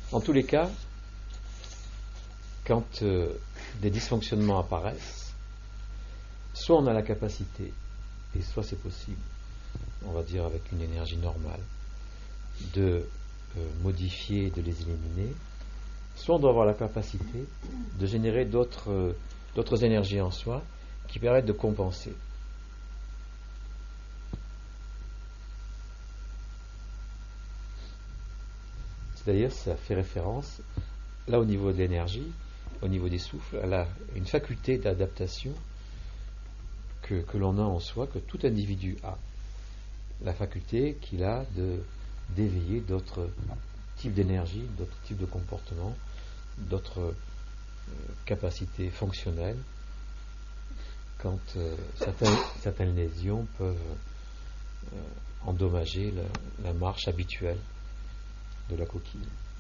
En tous les cas, quand des dysfonctionnements apparaissent, soit on a la capacité, et soit c'est possible, on va dire avec une énergie normale, de modifier, de les éliminer, soit on doit avoir la capacité de générer d'autres énergies en soi qui permettent de compenser. C'est-à-dire, ça fait référence, là au niveau de l'énergie, au niveau des souffles, à une faculté d'adaptation que l'on a en soi, que tout individu a. La faculté qu'il a d'éveiller d'autres types d'énergie, d'autres types de comportements, d'autres capacités fonctionnelles, quand certaines lésions peuvent endommager la marche habituelle de la coquille.